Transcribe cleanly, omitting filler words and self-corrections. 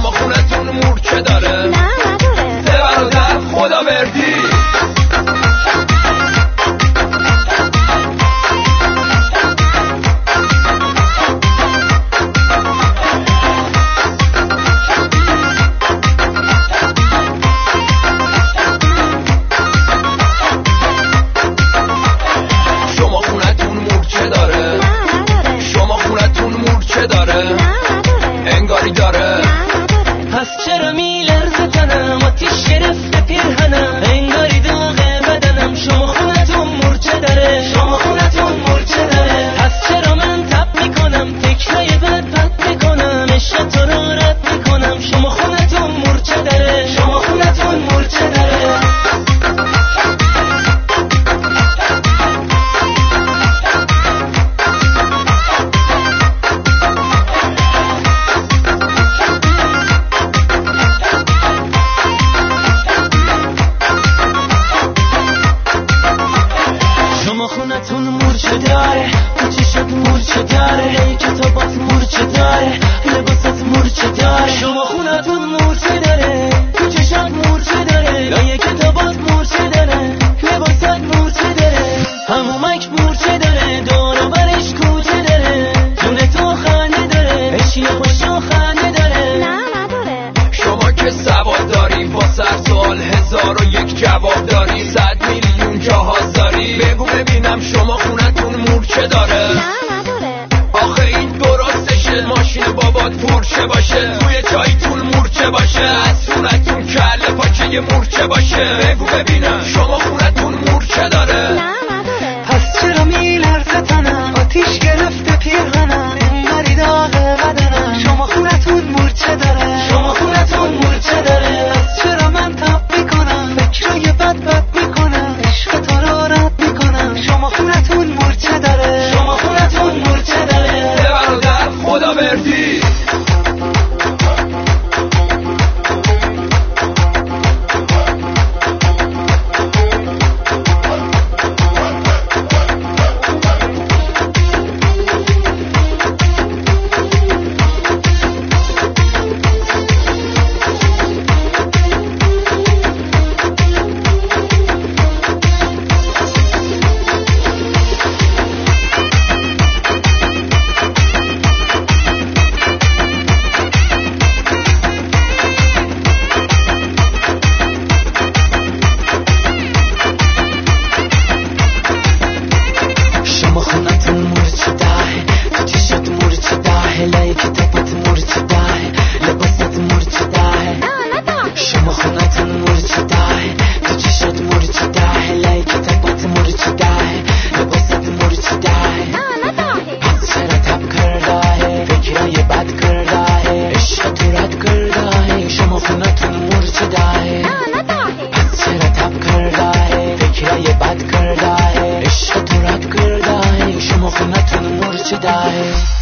شما خونتون مورچه داره؟ نه نداره. سه برادر خداوردی. انگاری داره. پس چرا میلرزه تنم آتیش گرفته پیرهنم انگاری داغه بدنم شما خونتون مورچه داره شما خونتون مورچه داره پس چرا من تب میکنم فکرای بد میکنم عشق تو رو رد میکنم شما خونتون مورچه داره شما خونتون مورچه داره خونتون مورچه داره تو چشات مورچه داره کتابات مورچه داره لباسات مورچه داره شما خونتون مورچه داره تو چشات مورچه داره لای کتابات مورچه داره لباسات مورچه داره همومک مورچه داره دور و برش کوچه داره جون تو خنده داره عشق خوش و خنده داره. نه نداره. شما که سواد داری با سر سوال 1001 جواب داری 100 میلیون جهاز داری بگو ببینم شما خونتون مورچه داره؟ نه نداره. آخه این درستشه ماشین بابات پورچه باشه توی چایتون مورچه باشه از خونتون کله پاچه مورچه باشه بگو ببینم شما خونتون مورچه داره؟ نه نداره. پس چرا میلرزه تنم آتیش گرفته پیرهنم انگاری داغه بدنم شما خونتون مورچه داره شما خونتون مورچه داره پس چرا من تب میکنم فکرای بد میکنم عشق تو رو رد میکنم شما خونتون مورچه داره شما خونتون مورچه داره. سه برادر خداوردی. Die.